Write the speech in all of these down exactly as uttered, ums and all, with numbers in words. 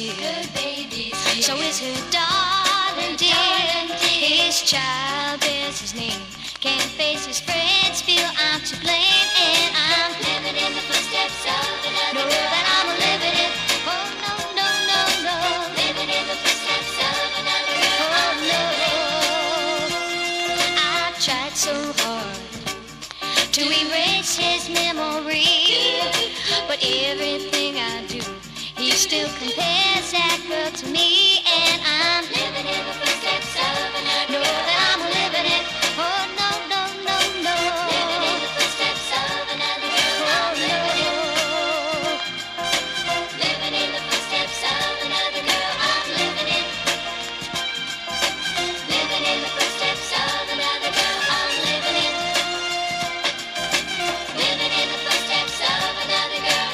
dear. Good babies here. So is her darling dear. His child bears his name. Can't face his friends, feel I'm to blame, and I'm living in the footsteps of another know girl. that I'm living it. Oh no no no no. Living in the footsteps of another girl. Oh I'm living it. no. I tried so hard to erase his memory, but everything I do, he still compares that girl to me, and I'm Living in the footsteps of another know girl. that I'm living it. Oh no no no no. Living in the footsteps of another girl. I'm living it. Living in the footsteps of another girl. I'm living it. Living in the footsteps of another girl. I'm living it. Living in the footsteps of another girl.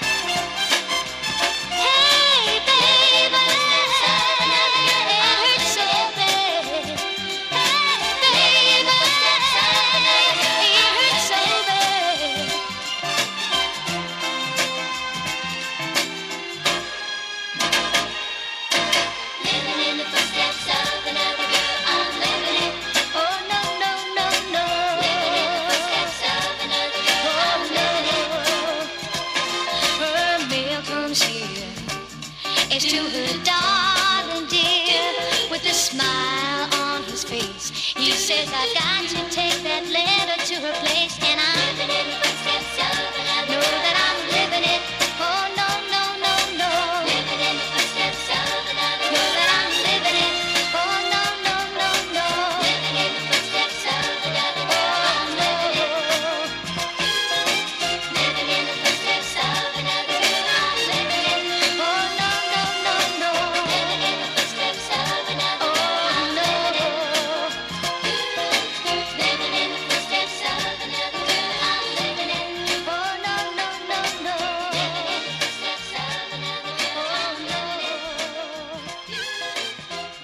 Hey baby, it hurts so bad. Hey baby, it hurts so bad. Living in the footsteps of another girl. I'm living it. Oh no no no no. Living in the footsteps of another girl. I'm living it. Her mail comes here. It's to her darling dear, with a smile on his face. He says I've got to take that letter to her place, and I'm Living in the